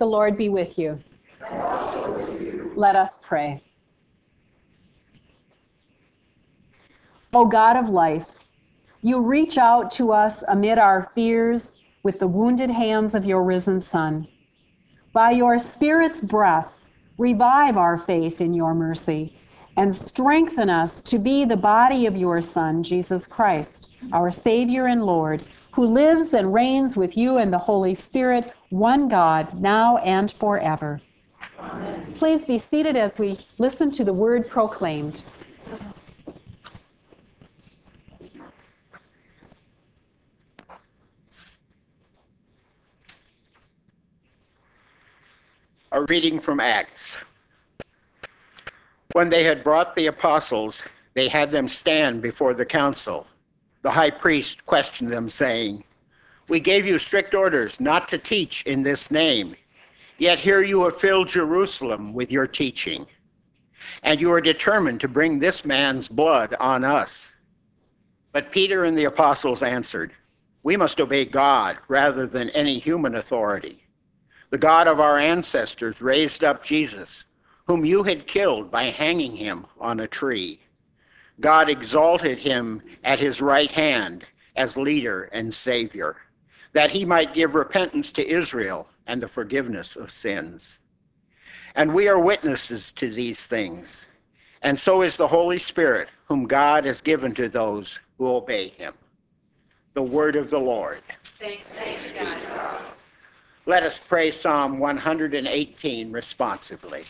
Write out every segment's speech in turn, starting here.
Lord be with you. Let us pray. O God of life, you reach out to us amid our fears with the wounded hands of your risen Son. By your Spirit's breath, revive our faith in your mercy and strengthen us to be the body of your Son, Jesus Christ, our Savior and Lord, who lives and reigns with you and the Holy Spirit, one God, now and forever. Amen. Please be seated as we listen to the word proclaimed. A reading from Acts. When they had brought the apostles, they had them stand before the council. The high priest questioned them, saying, "We gave you strict orders not to teach in this name, yet here you have filled Jerusalem with your teaching, and you are determined to bring this man's blood on us." But Peter and the apostles answered, "We must obey God rather than any human authority. The God of our ancestors raised up Jesus, whom you had killed by hanging him on a tree. God exalted him at his right hand as leader and savior, that he might give repentance to Israel and the forgiveness of sins. And we are witnesses to these things, and so is the Holy Spirit, whom God has given to those who obey him." The word of the Lord. Thanks be to God. Let us pray Psalm 118 responsively.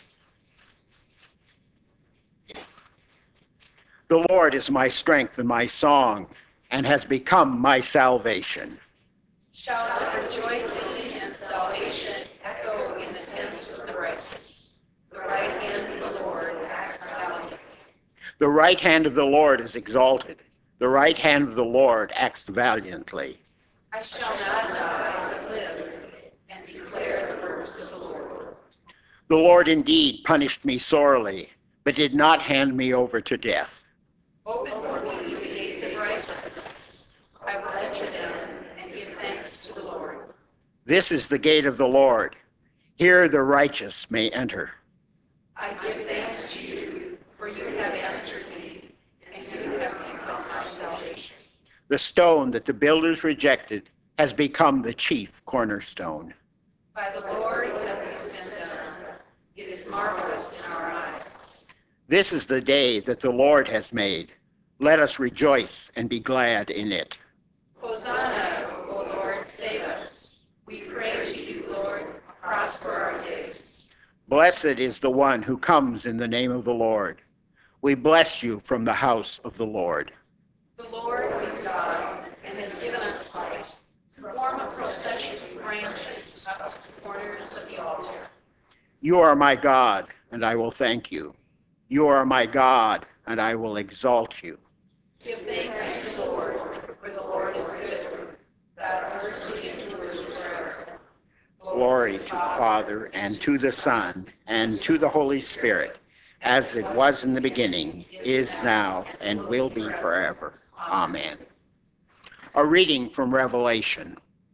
The Lord is my strength and my song, and has become my salvation. Shouts of rejoicing and salvation echo in the tents of the righteous. The right hand of the Lord acts valiantly. The right hand of the Lord is exalted. The right hand of the Lord acts valiantly. I shall not die, but live, and declare the works of the Lord. The Lord indeed punished me sorely, but did not hand me over to death. Open for me the gates of righteousness. I will enter them and give thanks to the Lord. This is the gate of the Lord. Here the righteous may enter. I give thanks to you, for you have answered me, and you have become my salvation. The stone that the builders rejected has become the chief cornerstone. By the Lord has this been done. It is marvelous in our eyes. This is the day that the Lord has made. Let us rejoice and be glad in it. Hosanna, O Lord, save us. We pray to you, Lord, prosper our days. Blessed is the one who comes in the name of the Lord. We bless you from the house of the Lord. The Lord is God and has given us light. Form a procession of branches up to the corners of the altar. You are my God, and I will thank you. You are my God, and I will exalt you. Give thanks to the Lord, for the Lord is good. God's mercy endures forever. Glory to the Father, and to the Son, and to the Holy Spirit, as it was in the beginning, is now, and will be forever. Amen. A reading from Revelation.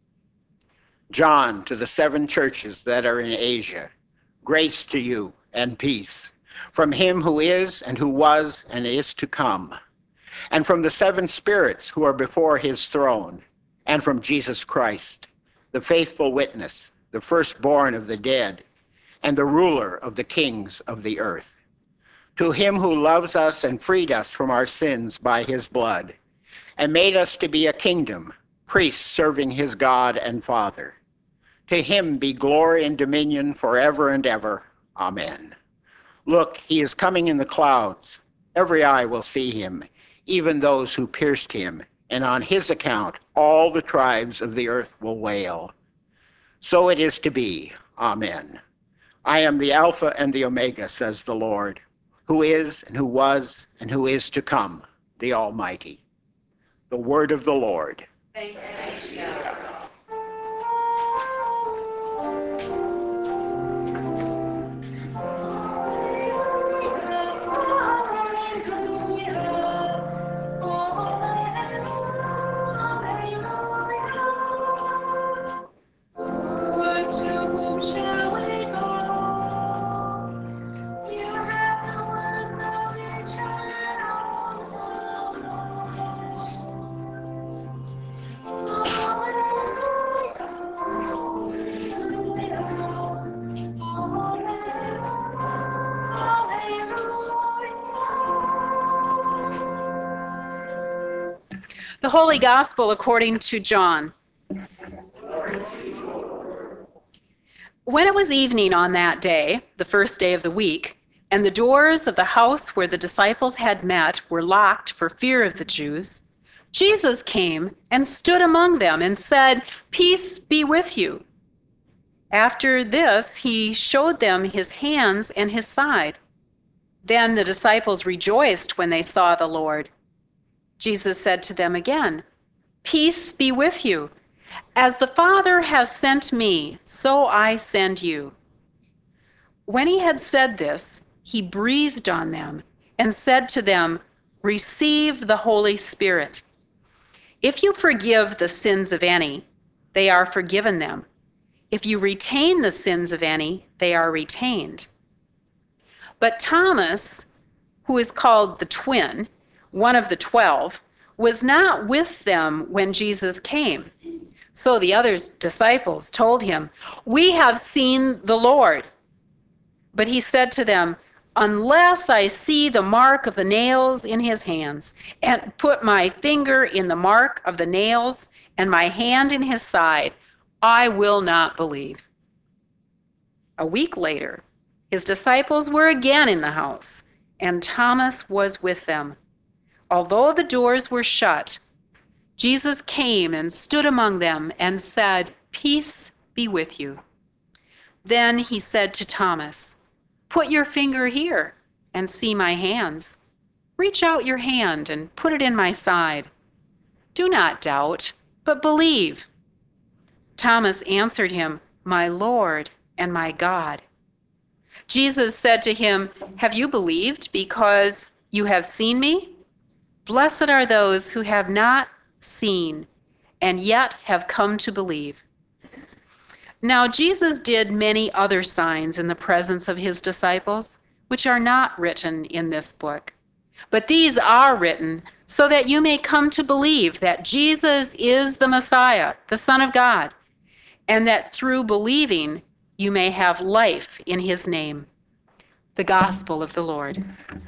John, to the 7 churches that are in Asia, grace to you and peace, from him who is, and who was, and is to come, and from the 7 spirits who are before his throne, and from Jesus Christ, the faithful witness, the firstborn of the dead, and the ruler of the kings of the earth. To him who loves us and freed us from our sins by his blood, and made us to be a kingdom, priests serving his God and Father. To him be glory and dominion forever and ever. Amen. Look, he is coming in the clouds. Every eye will see him, even those who pierced him, and on his account all the tribes of the earth will wail. So it is to be. Amen. I am the Alpha and the Omega, says the Lord, who is, and who was, and who is to come, the Almighty. The word of the Lord. Thanks be to God. To whom shall we The Holy Gospel according to John. When it was evening on that day, the first day of the week, and the doors of the house where the disciples had met were locked for fear of the Jews, Jesus came and stood among them and said, "Peace be with you." After this, he showed them his hands and his side. Then the disciples rejoiced when they saw the Lord. Jesus said to them again, "Peace be with you. As the Father has sent me, so I send you." When he had said this, he breathed on them and said to them, "Receive the Holy Spirit. If you forgive the sins of any, they are forgiven them. If you retain the sins of any, they are retained." But Thomas, who is called the twin, one of the 12, was not with them when Jesus came. So the other disciples told him, "We have seen the Lord." But he said to them, "Unless I see the mark of the nails in his hands, and put my finger in the mark of the nails, and my hand in his side, I will not believe." A week later, his disciples were again in the house, and Thomas was with them. Although the doors were shut, Jesus came and stood among them and said, "Peace be with you." Then he said to Thomas, "Put your finger here and see my hands. Reach out your hand and put it in my side. Do not doubt, but believe." Thomas answered him, "My Lord and my God." Jesus said to him, "Have you believed because you have seen me? Blessed are those who have not seen and yet have come to believe." Now Jesus did many other signs in the presence of his disciples, which are not written in this book. But these are written so that you may come to believe that Jesus is the Messiah, the Son of God, and that through believing you may have life in his name. The Gospel of the Lord.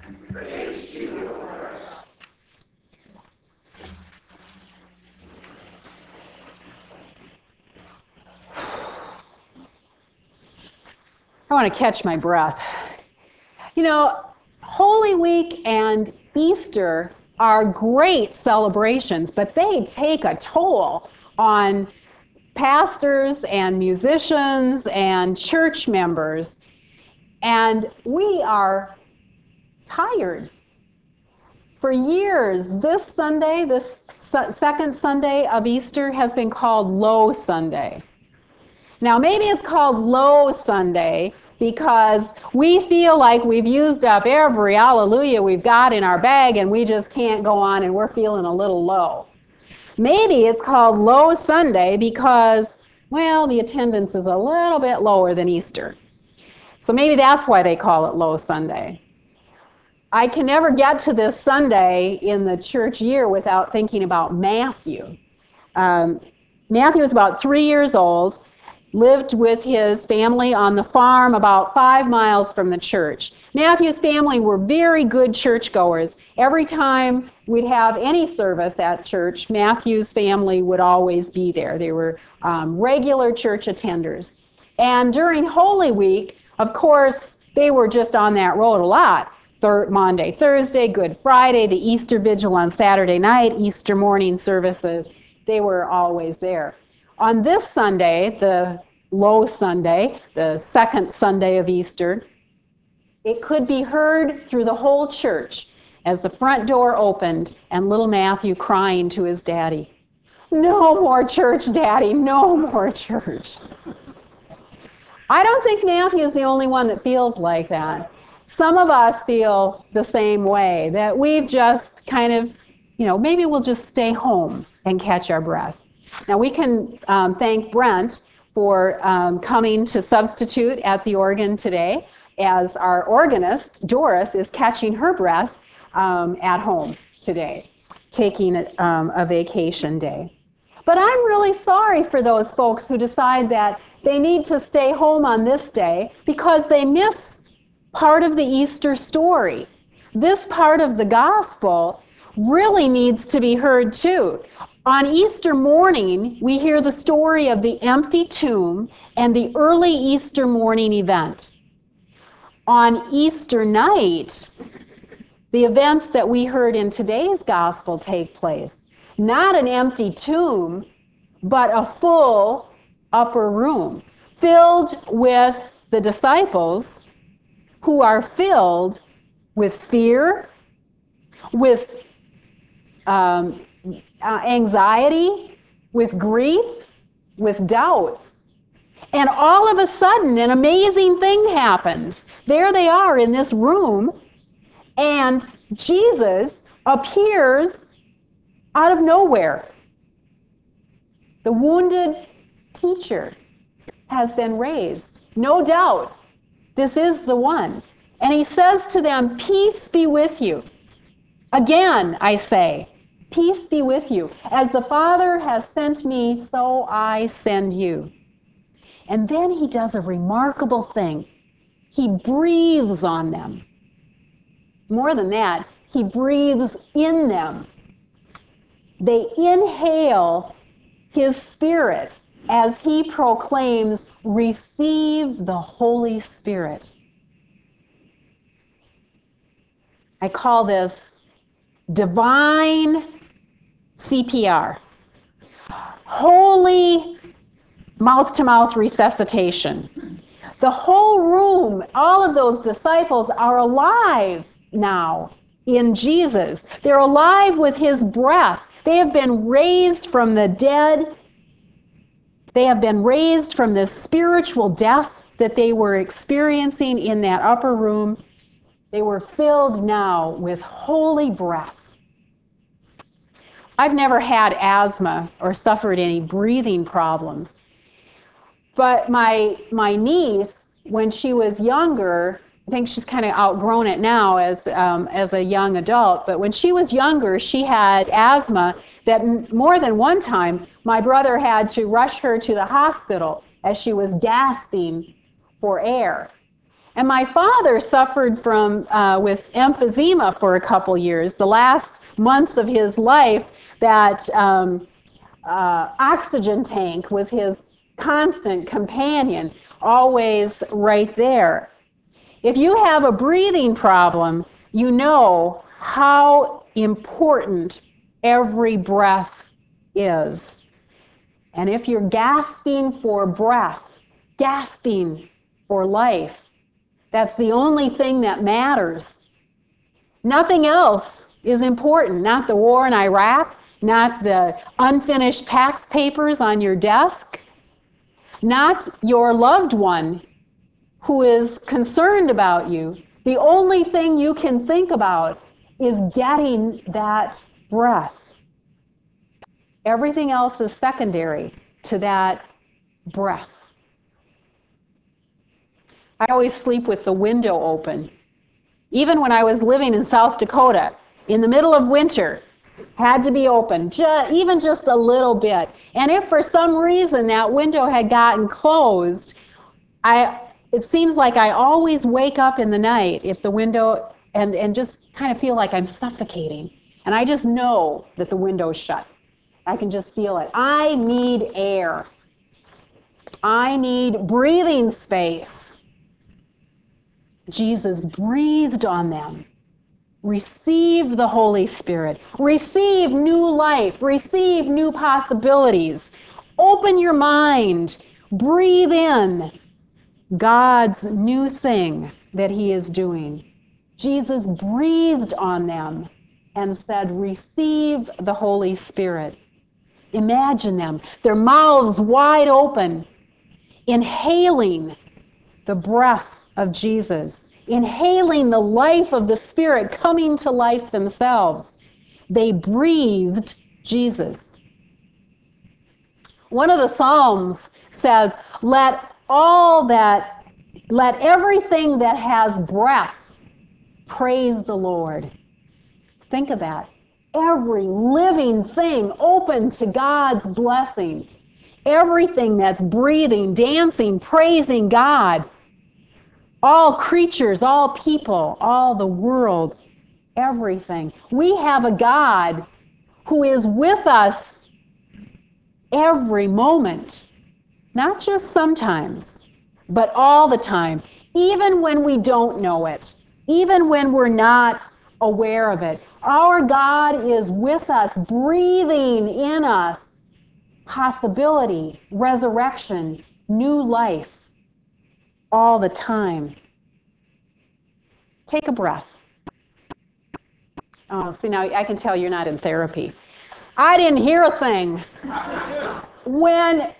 I want to catch my breath. You know, Holy Week and Easter are great celebrations, but they take a toll on pastors and musicians and church members. And we are tired. For years, this Sunday, this second Sunday of Easter, has been called Low Sunday. Now, maybe it's called Low Sunday because we feel like we've used up every hallelujah we've got in our bag and we just can't go on and we're feeling a little low. Maybe it's called Low Sunday because, well, the attendance is a little bit lower than Easter. So maybe that's why they call it Low Sunday. I can never get to this Sunday in the church year without thinking about Matthew. Matthew was about 3 years old, lived with his family on the farm about 5 miles from the church. Matthew's family were very good churchgoers. Every time we'd have any service at church, Matthew's family would always be there. They were regular church attenders. And during Holy Week, of course, they were just on that road a lot. Monday, Thursday, Good Friday, the Easter Vigil on Saturday night, Easter morning services, they were always there. On this Sunday, the Low Sunday, the second Sunday of Easter, it could be heard through the whole church as the front door opened and little Matthew crying to his daddy, "No more church, Daddy, no more church." I don't think Matthew is the only one that feels like that. Some of us feel the same way, that we've just kind of, maybe we'll just stay home and catch our breath. Now, we can thank Brent for coming to substitute at the organ today, as our organist, Doris, is catching her breath at home today, taking a vacation day. But I'm really sorry for those folks who decide that they need to stay home on this day because they miss part of the Easter story. This part of the gospel really needs to be heard too. On Easter morning, we hear the story of the empty tomb and the early Easter morning event. On Easter night, the events that we heard in today's gospel take place. Not an empty tomb, but a full upper room filled with the disciples who are filled with fear, with anxiety, with grief, with doubts. And all of a sudden, an amazing thing happens. There they are in this room, and Jesus appears out of nowhere. The wounded teacher has been raised. No doubt, this is the one. And he says to them, "Peace be with you." Again, I say, peace be with you. As the Father has sent me, so I send you. And then he does a remarkable thing. He breathes on them. More than that, he breathes in them. They inhale his Spirit as he proclaims, "Receive the Holy Spirit." I call this divine CPR. Holy mouth-to-mouth resuscitation. The whole room, all of those disciples are alive now in Jesus. They're alive with his breath. They have been raised from the dead. They have been raised from the spiritual death that they were experiencing in that upper room. They were filled now with holy breath. I've never had asthma or suffered any breathing problems. But my niece, when she was younger, I think she's kind of outgrown it now as a young adult, but when she was younger, she had asthma that more than one time my brother had to rush her to the hospital as she was gasping for air. And my father suffered from with emphysema for a couple years. The last months of his life, that oxygen tank was his constant companion, always right there. If you have a breathing problem, you know how important every breath is. And if you're gasping for breath, gasping for life, that's the only thing that matters. Nothing else is important. Not the war in Iraq, not the unfinished tax papers on your desk, not your loved one who is concerned about you. The only thing you can think about is getting that breath. Everything else is secondary to that breath. I always sleep with the window open. Even when I was living in South Dakota, in the middle of winter, had to be open, even just a little bit. And if for some reason that window had gotten closed, it seems like I always wake up in the night if the window, and just kind of feel like I'm suffocating. And I just know that the window's shut. I can just feel it. I need air. I need breathing space. Jesus breathed on them. Receive the Holy Spirit. Receive new life. Receive new possibilities. Open your mind. Breathe in God's new thing that he is doing. Jesus breathed on them and said, "Receive the Holy Spirit." Imagine them, their mouths wide open, inhaling the breath of Jesus, inhaling the life of the Spirit coming to life themselves. They breathed Jesus. One of the Psalms says, let everything that has breath praise the Lord. Think of that. Every living thing open to God's blessing. Everything that's breathing, dancing, praising God. All creatures, all people, all the world, everything. We have a God who is with us every moment, not just sometimes, but all the time, even when we don't know it, even when we're not aware of it. Our God is with us, breathing in us possibility, resurrection, new life, all the time. Take a breath. Oh, see, now I can tell you're not in therapy. I didn't hear a thing. When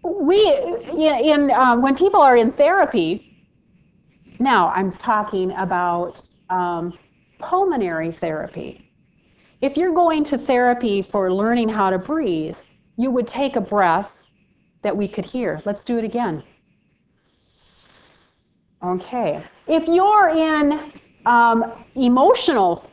when people are in therapy, now I'm talking about pulmonary therapy. If you're going to therapy for learning how to breathe, you would take a breath that we could hear. Let's do it again. Okay. If you're in emotional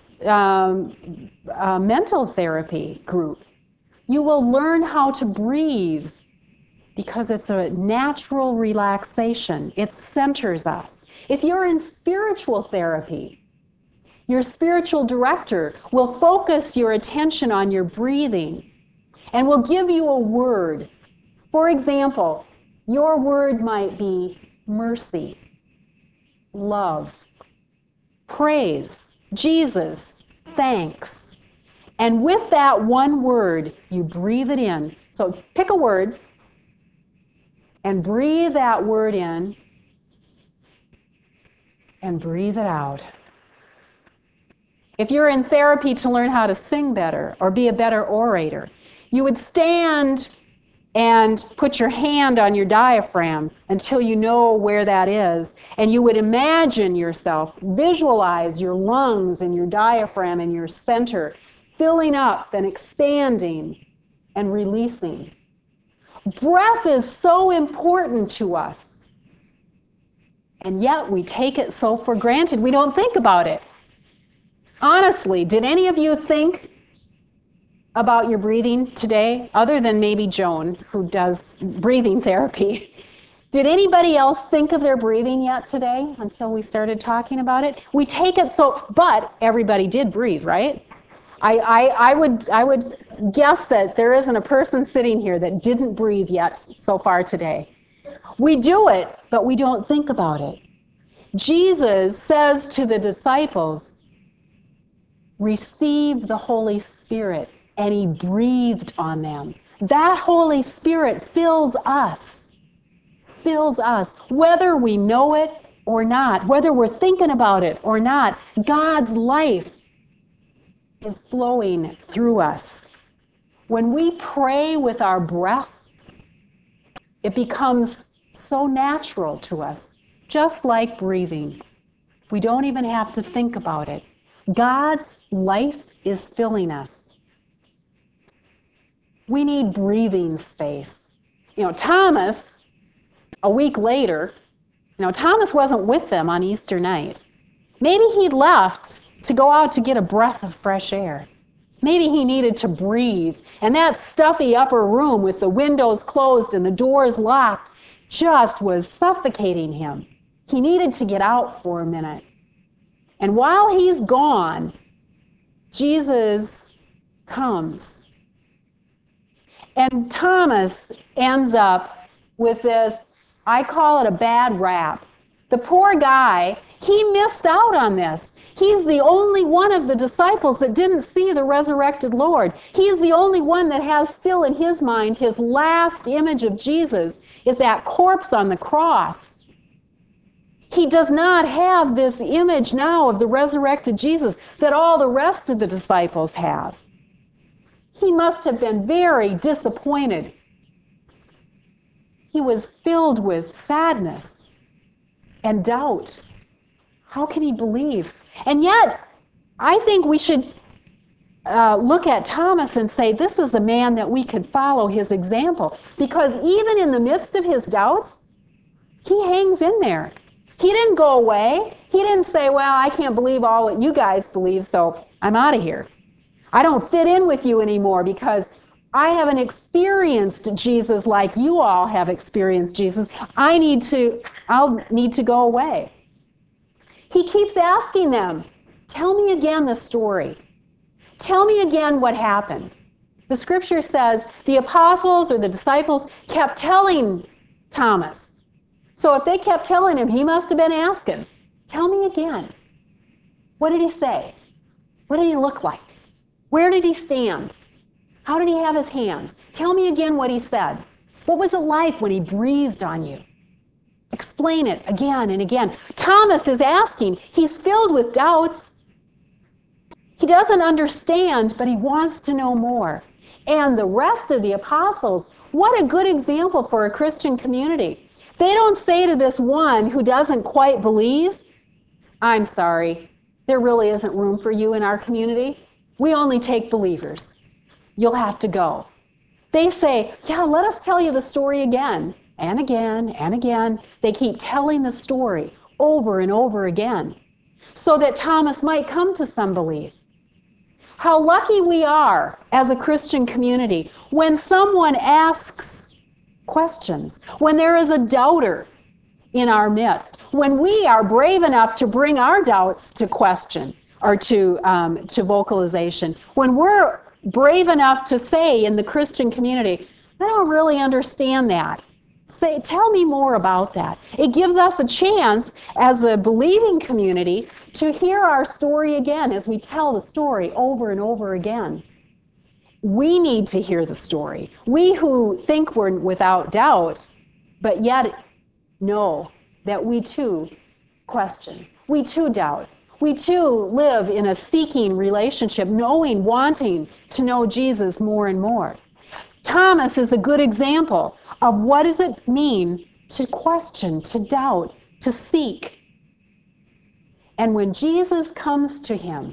mental therapy group, you will learn how to breathe because it's a natural relaxation. It centers us. If you're in spiritual therapy, your spiritual director will focus your attention on your breathing and will give you a word. For example, your word might be mercy, love, praise, Jesus, thanks. And with that one word, you breathe it in. So pick a word and breathe that word in and breathe it out. If you're in therapy to learn how to sing better or be a better orator, you would stand and put your hand on your diaphragm until you know where that is. And you would imagine yourself, visualize your lungs and your diaphragm and your center filling up and expanding and releasing. Breath is so important to us. And yet we take it so for granted. We don't think about it. Honestly, did any of you think about your breathing today, other than maybe Joan, who does breathing therapy? Did anybody else think of their breathing yet today until we started talking about it? We take it so, but everybody did breathe, right? I would guess that there isn't a person sitting here that didn't breathe yet so far today. We do it, but we don't think about it. Jesus says to the disciples, receive the Holy Spirit, and he breathed on them. That Holy Spirit fills us, whether we know it or not, whether we're thinking about it or not. God's life is flowing through us. When we pray with our breath, it becomes so natural to us, just like breathing. We don't even have to think about it. God's life is filling us. We need breathing space. Thomas, a week later, Thomas wasn't with them on Easter night. Maybe he'd left to go out to get a breath of fresh air. Maybe he needed to breathe. And that stuffy upper room with the windows closed and the doors locked just was suffocating him. He needed to get out for a minute. And while he's gone, Jesus comes. And Thomas ends up with this, I call it a bad rap. The poor guy, he missed out on this. He's the only one of the disciples that didn't see the resurrected Lord. He's the only one that has still in his mind his last image of Jesus is that corpse on the cross. He does not have this image now of the resurrected Jesus that all the rest of the disciples have. He must have been very disappointed. He was filled with sadness and doubt. How can he believe? And yet, I think we should look at Thomas and say, this is a man that we could follow his example. Because even in the midst of his doubts, he hangs in there. He didn't go away. He didn't say, well, I can't believe all what you guys believe, so I'm out of here. I don't fit in with you anymore because I haven't experienced Jesus like you all have experienced Jesus. I'll need to go away. He keeps asking them, Tell me again the story. Tell me again what happened. The scripture says the apostles or the disciples kept telling Thomas. So if they kept telling him, he must have been asking, tell me again. What did he say? What did he look like? Where did he stand? How did he have his hands? Tell me again what he said. What was it like when he breathed on you? Explain it again and again. Thomas is asking. He's filled with doubts. He doesn't understand, but he wants to know more. And the rest of the apostles, what a good example for a Christian community. They don't say to this one who doesn't quite believe, I'm sorry, there really isn't room for you in our community. We only take believers. You'll have to go. They say, yeah, let us tell you the story again and again and again. They keep telling the story over and over again so that Thomas might come to some belief. How lucky we are as a Christian community when someone asks questions, when there is a doubter in our midst, when we are brave enough to bring our doubts to question or to vocalization, when we're brave enough to say in the Christian community, I don't really understand that. Say, tell me more about that. It gives us a chance as a believing community to hear our story again as we tell the story over and over again. We need to hear the story. We who think we're without doubt, but yet know that we too question. We too doubt. We too live in a seeking relationship, knowing, wanting to know Jesus more and more. Thomas is a good example of what does it mean to question, to doubt, to seek. And when Jesus comes to him,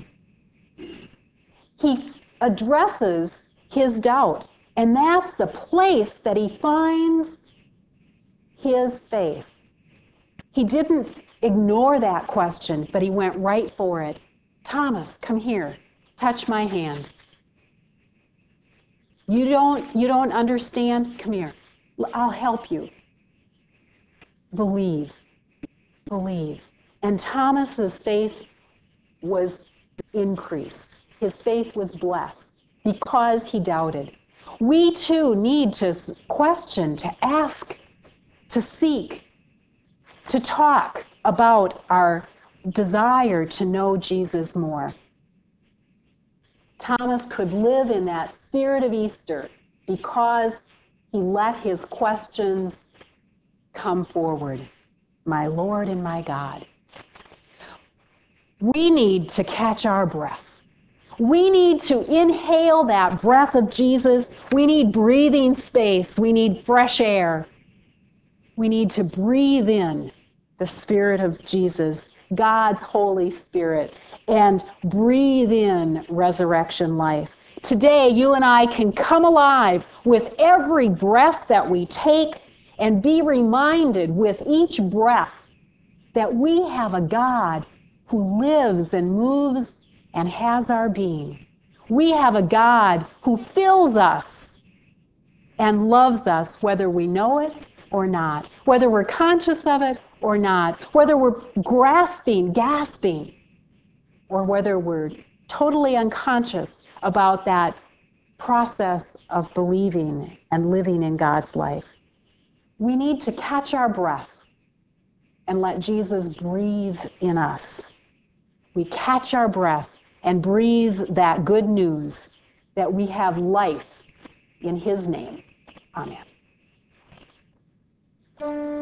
he addresses his doubt. And that's the place that he finds his faith. He didn't ignore that question, but he went right for it. Thomas, come here. Touch my hand. You don't understand? Come here. I'll help you. Believe. Believe. And Thomas's faith was increased. His faith was blessed because he doubted. We too need to question, to ask, to seek, to talk about our desire to know Jesus more. Thomas could live in that spirit of Easter because he let his questions come forward. My Lord and my God. We need to catch our breath. We need to inhale that breath of Jesus. We need breathing space. We need fresh air. We need to breathe in the Spirit of Jesus, God's Holy Spirit, and breathe in resurrection life. Today, you and I can come alive with every breath that we take and be reminded with each breath that we have a God who lives and moves and has our being. We have a God who fills us and loves us whether we know it or not, whether we're conscious of it or not, whether we're gasping, or whether we're totally unconscious about that process of believing and living in God's life. We need to catch our breath and let Jesus breathe in us. We catch our breath and breathe that good news that we have life in His name. Amen.